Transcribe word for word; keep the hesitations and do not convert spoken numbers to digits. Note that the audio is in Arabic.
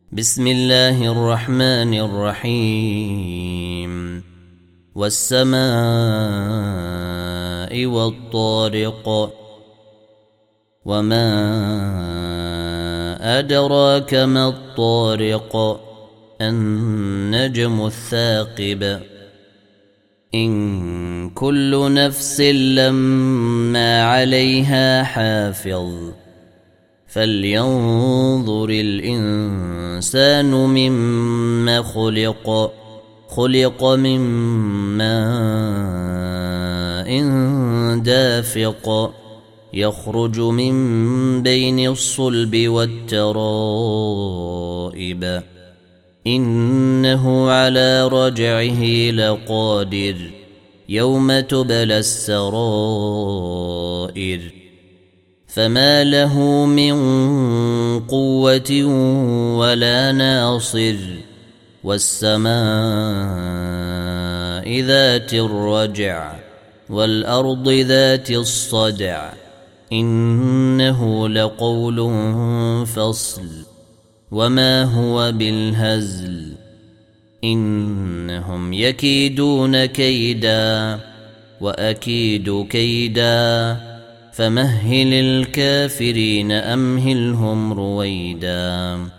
بسم الله الرحمن الرحيم والسماء والطارق وما أدراك ما الطارق النجم الثاقب إن كل نفس لما عليها حافظ فلينظر الإنسان مما خلق خلق من ماء دافق يخرج من بين الصلب والترائب إنه على رجعه لقادر يوم تبلى السرائر فما له من قوة ولا ناصر والسماء ذات الرجع والأرض ذات الصدع إنه لقول فصل وما هو بالهزل إنهم يكيدون كيدا وأكيد كيدا فمهل الكافرين أمهلهم رويدا.